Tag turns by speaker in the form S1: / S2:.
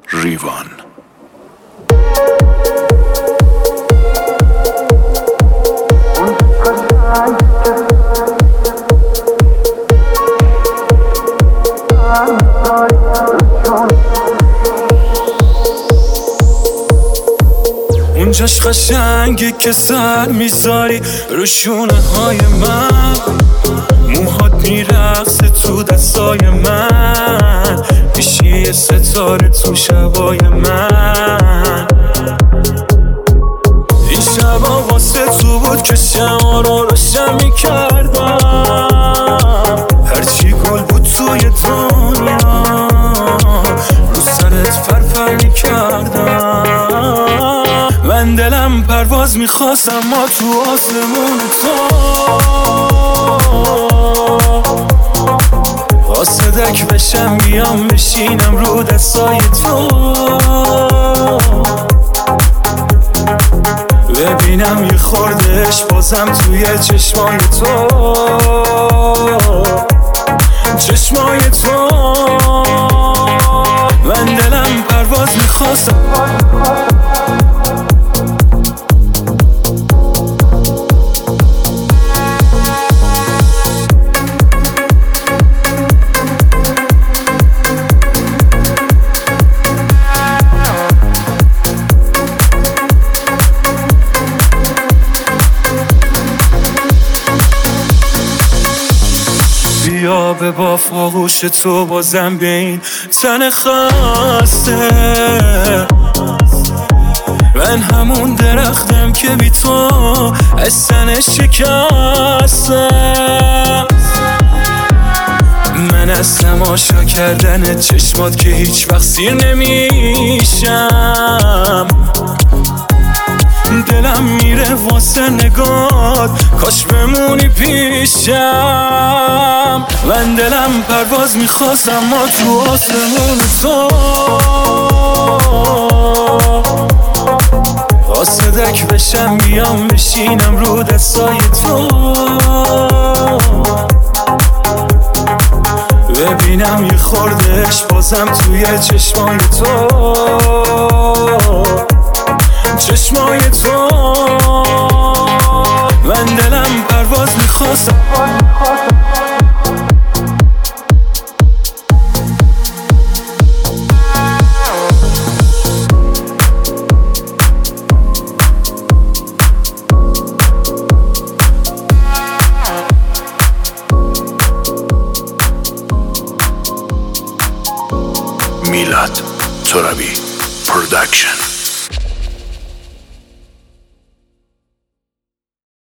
S1: ریوان.
S2: اونجاش قشنگی که سر میذاری رو شونه های من، موهات میرقصه تو دستای من، میشی یه ستاره تو شبای من. این شبا واسه تو بود که شما رو روشن میکردم، هرچی گل بود توی دنیا رو سرت فرفر میکردم. من دلم پرواز میخواست اما تو آسمون تو قاصدک بشم بیام بشینم رو دستای تو، ببینم یه خوردش بازم توی چشمای تو، چشمای تو. من دلم پرواز میخواست بیا به باف آغوش تو بازم به این تن خسته. من همون درختم که بی تو از تنش شکستم. من از تماشا کردن چشمات که هیچ وقت سیر نمیشم، دلم میره واسه نگات کاش بمونی پیشم. من دلم پرواز میخواست اما تو آسمون تو قاصدک بشم بیام بشینم رو دستای تو، ببینم یه خوردش بازم توی چشمای تو، چشمای تو. من دلم پرواز میخواست
S1: میلاد ترابی پروداکشن.